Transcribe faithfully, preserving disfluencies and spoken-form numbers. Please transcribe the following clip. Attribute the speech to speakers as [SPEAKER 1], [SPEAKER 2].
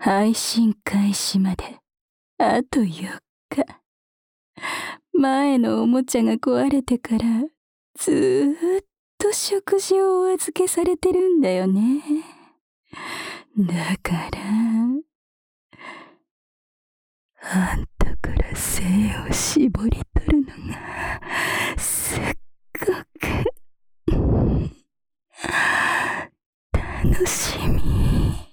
[SPEAKER 1] 配信開始まであとよっか。前のおもちゃが壊れてからずーっと食事をお預けされてるんだよね。だからあんたから精を絞り取るのがすっごく楽しみ。